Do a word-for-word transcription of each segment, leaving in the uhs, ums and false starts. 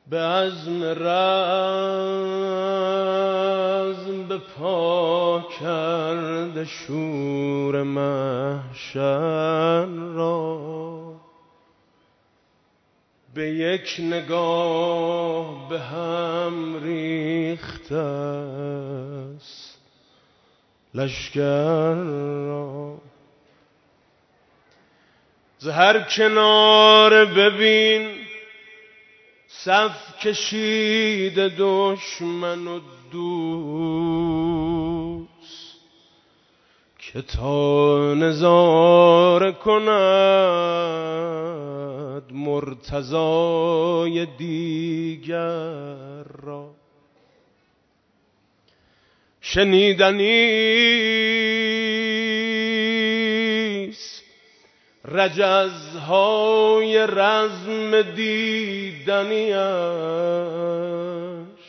به عزم رزم به پا کرده شور محشر را، به یک نگاه به هم ریخته است لشکر را. ز هر کنار ببین صف کشیده دشمن و دوست، که تا نظاره کند مرتضای دیگر را. شنیدنیست رجزهای رزم دیدنیش،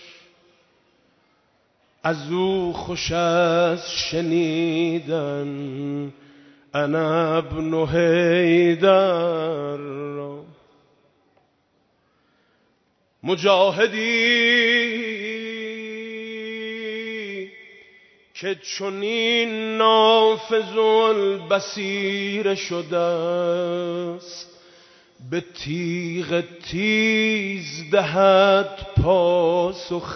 از او خوش است شنیدن انا ابن حیدر را. مجاهدی که چنین نافذ البصیر شده است، به تیغ تیز دهد پاسخ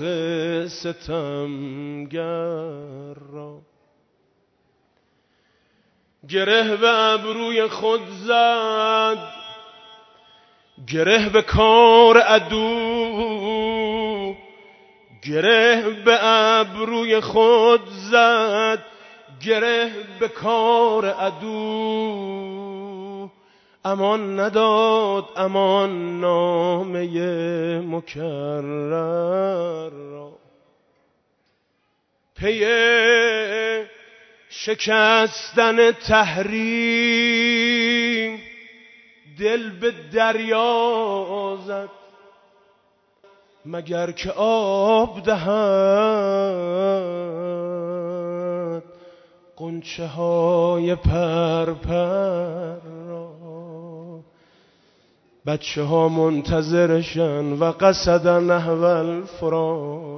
ستمگر را. گره به ابروی خود زد، گره به کار عدو، گره به ابروی خود زد، گره به کار عدو. امان نداد امان نامه مکرر را. پی شکستن تحریم دل به دریا زد، مگر که آب دهد غنچه های پرپر را. بچه ها منتظرشن و قصد نحو الفرات،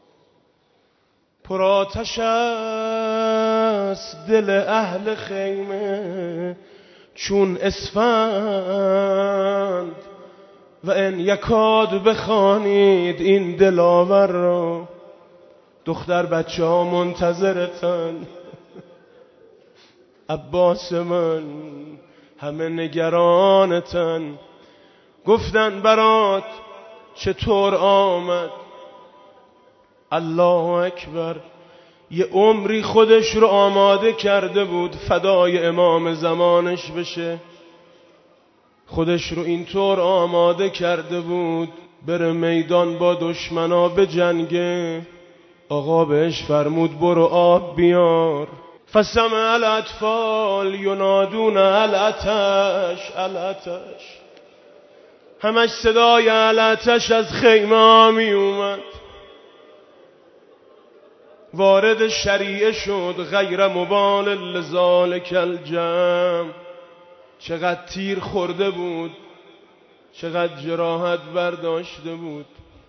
پرآتش است دل اهل خیمه چون اسفند، و ان یکاد بخوانید این دلاور را. دختر بچه ها منتظرتن عباس من، همه نگرانتن. گفتن برات چطور آمد؟ الله اکبر. یه عمری خودش رو آماده کرده بود فدای امام زمانش بشه، خودش رو اینطور آماده کرده بود بره میدان با دشمنا به جنگه. آقا بهش فرمود برو آب بیار. فسمع الاطفال ینادون العطش العطش، همش صدای العطش از خیمه ها می اومد. وارد شریعه شد غیر مبال لذالک الجمع. چقدر تیر خورده بود، چقدر جراحت برداشته بود.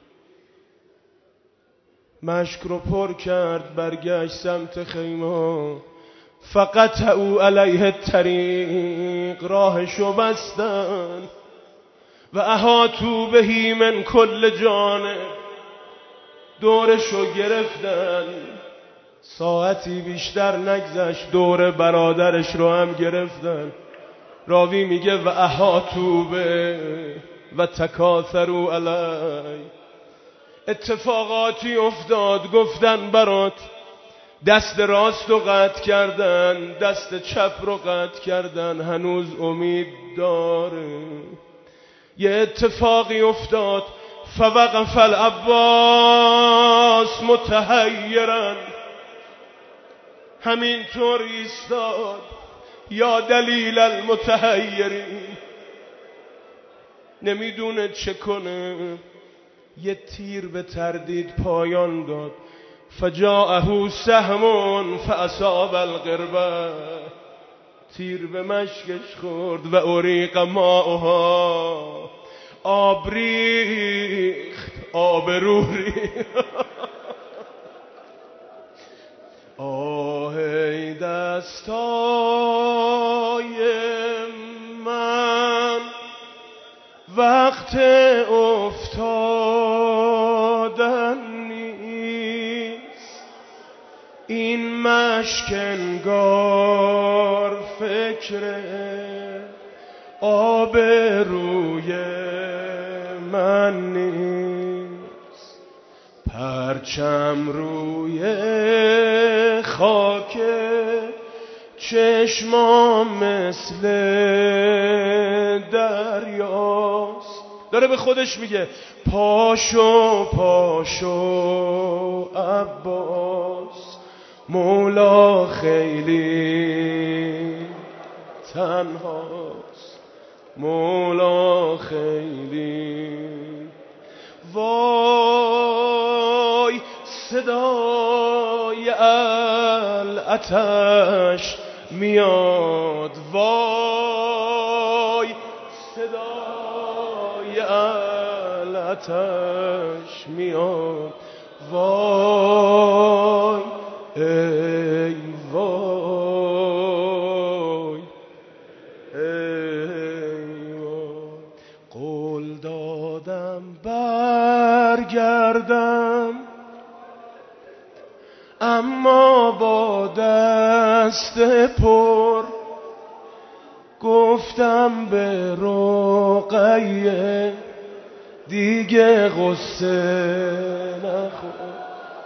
مشک رو پر کرد، برگشت سمت خیمه. فقط او علیه الطریق، راهشو بستن. و احاطوا بهی من کل جانب، دورشو گرفتن. ساعتی بیشتر نگذشت دور برادرش رو هم گرفتن. راوی میگه و احاطوا به و تکاثروا علی. اتفاقاتی افتاد، گفتن برات دست راست رو قطع کردن، دست چپ رو قطع کردن، هنوز امید داره. یه اتفاقی افتاد، فوقف العباس متحیرا، همینطور ایستاد. یا دلیل المتحیرین، نمیدونه چه کنه. یه تیر به تردید پایان داد. فجاءه سهم فاصاب القربه، تیر به مشکش خورد و اریق ماؤها، آب ریخت آبروری آه ای دستای من وقت افتادن نیست، این مشکنگار فکر آبروی من نیست. پرچم روی خاک چشمام مثل دریاست. داره به خودش میگه پاشو پاشو عباس، مولا خیلی تنهاست، مولا خیلی. وای صدای العطش میاد، وای صدای العطش میاد، وای ای وای ای وای. قول دادم برگردم اما با دست پر، گفتم به رقیه دیگه غصه نخور.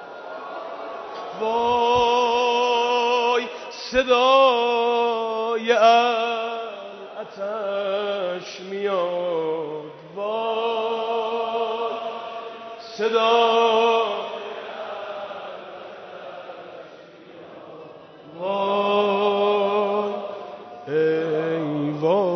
وای صدای العطش میاد، وای صدای وای ای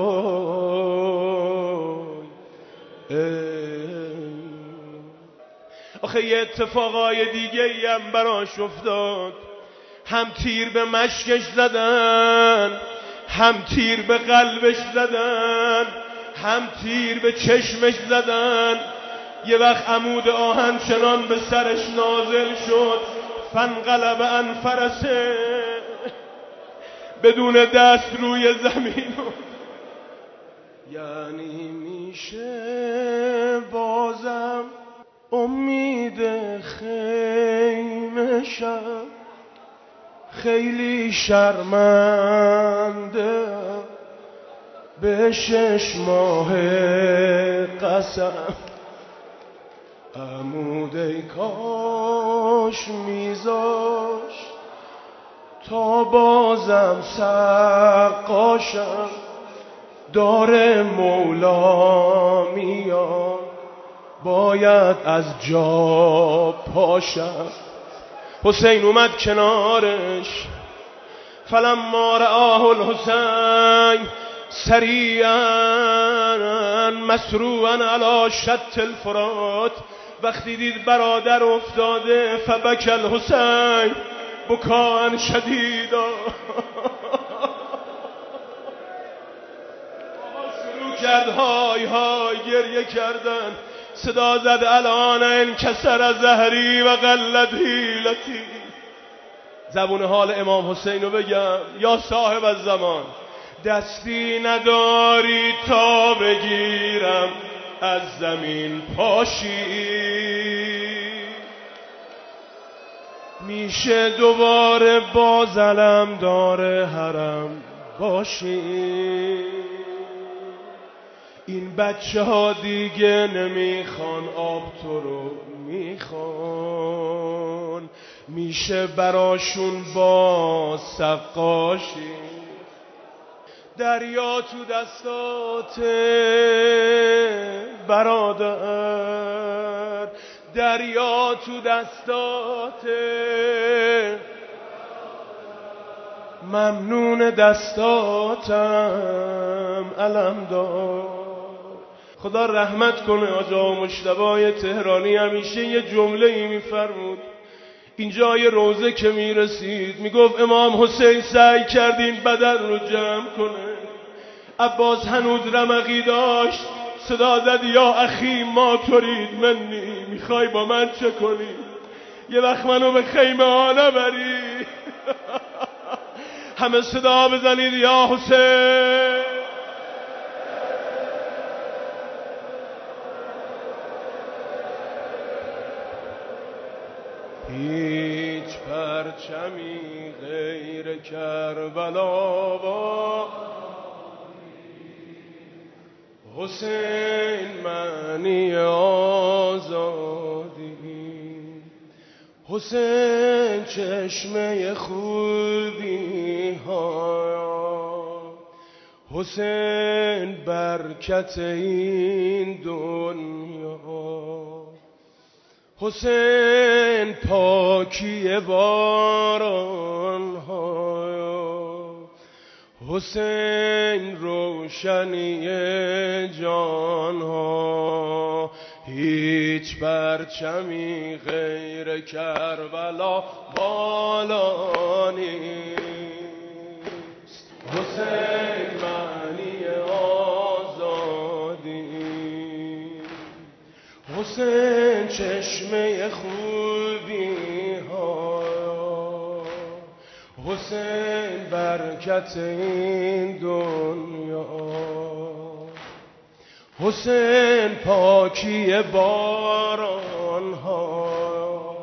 وای ای. آخه یه اتفاقای دیگه ای هم براش افتاد. هم تیر به مشکش زدن، هم تیر به قلبش زدن، هم تیر به چشمش زدن. یه وقت عمود آهن چنان به سرش نازل شد، فانقلب عن فرسه، بدون دست روی زمین. یعنی میشه بازم امید خیمه شم، خیلی شرمنده به شش ماه قسم. عمود ای کاش میذاش تا بازم سقاشم، داره مولا میاد باید از جا پاشم. حسین اومد کنارش، فلما رآه الحسین سریعا مسروعا علی شط الفرات، وقتی دید برادر افتاده فبکی الحسین بکاء شدیدا، شروع کرد های های گریه کردن. صدا زد الان انکسر ظهری و قلت حیلتی. زبون حال امام حسین رو بگم، یا صاحب الزمان دستی نداری تا بگیرم از زمین پاشی، میشه دوباره باز علم داره حرم باشی. این بچه ها دیگه نمیخوان آب تو رو میخوان، میشه براشون با سقاشی. دریا تو دستات برادر، دریا تو دستات، ممنون دستاتم علم دار. خدا رحمت کنه آقا مجتبی تهرانی، همیشه یه جمله ای میفرمود اینجا یه روزه که میرسید میگفت امام حسین سعی کرد این بدن رو جمع کنه، عباس هنوز رمقی داشت، صدا زد یا اخی ما ترید منی، میخوای با من چه کنی؟ یه وقت منو به خیمه ها نبری. همه صدا بزنید یا حسین. هیچ پرچمی غیر کربلا با حسین معنی آزادی، حسین چشمه خوبی ها، حسین برکت این دنیا، حسین پاکی باران ها، حسین روشنی جان ها. هیچ پرچمی غیر کربلا بالا نیست، حسین معنی آزادی، حسین چشمه خوبی ها، حسین برکت این دنیا، حسین پاکی باران ها،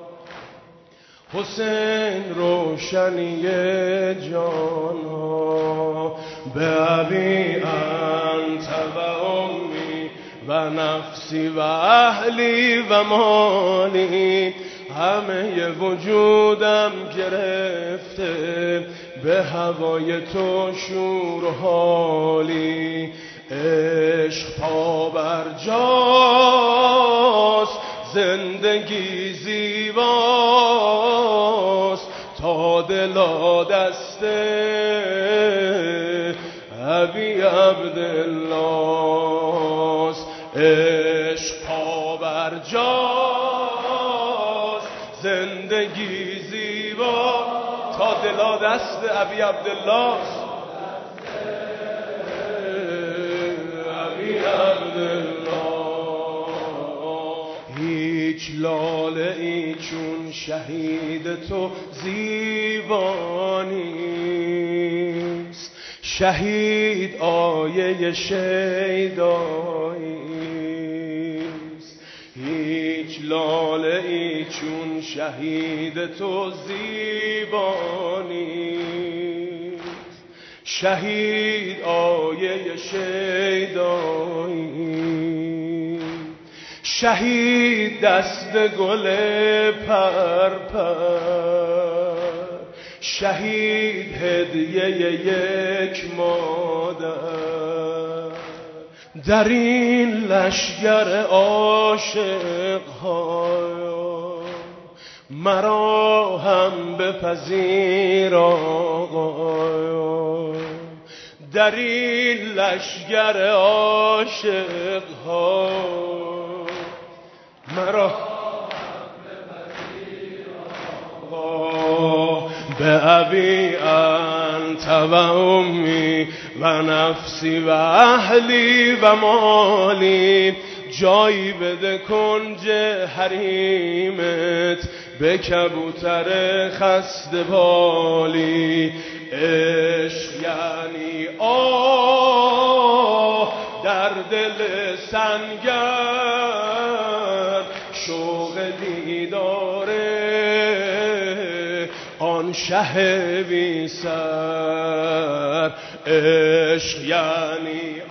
حسین روشنی جان ها. به ابی انت و امی و نفسی و اهلی و مالی، همه وجودم گرفته به هوای تو شور و حالی. عشق پا بر جاست، زندگی زیباست، تا دلا دست ابی عبدالله است. عشق پا بر جاست، زندگی زیبا، تا دلا دست ابی عبدالله است. هیچ لاله ای چون شهید تو زیبا نیست، شهید آیه شیدایی است. هیچ لاله ای چون شهید تو زیبا نیست، شهید آیه شیدایی. شهید دست گل پر پر، شهید هدیه یک مادر. در این لشگر عاشق ها مرا هم بپذیر آقا. در این لشگر عاشق ها مرا به ابی انت و امی و نفسی و اهلی و مالی. جایی بده کنج حریمت به کبوتر خسته بالی. عشق یعنی آه در دل سنگر، شوق دیداره آن شه بی سر. عشق یعنی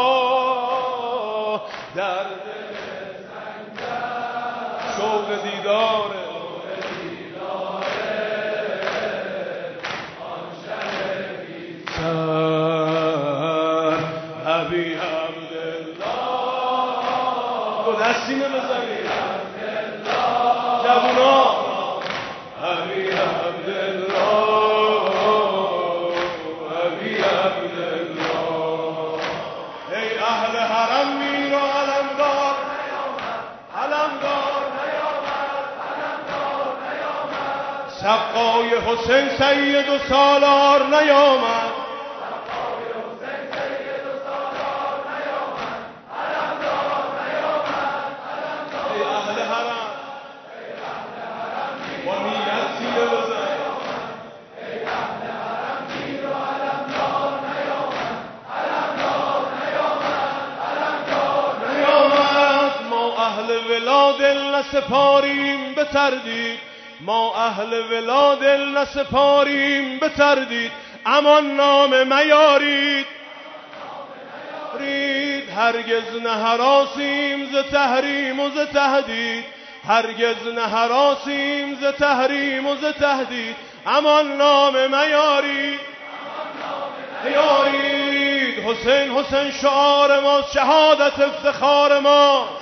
آه در دل سنگر، شوق دیداره آن شه بی سر. ابی عبدالله دو دستی نمیزنی جوونا. ابی عبدالله، ابی عبدالله. ای اهل حرم میر و علمدار، علمدار نیامد، علمدار نیامد. سقای حسین سید و سالار نیامد، سقای حسین سید و سالار نیامد. علمدار اهل ولا دل نسپاریم به تردید، ما اهل ولا دل نسپاریم به تردید، امان نام میارید رید، هرگز نهراسیم ز تحریم و ز تهدید، هرگز نهراسیم ز تحریم و ز تهدید، امان نام میارید میارید. حسین حسین شعار ماست، شهادت افتخار ماست،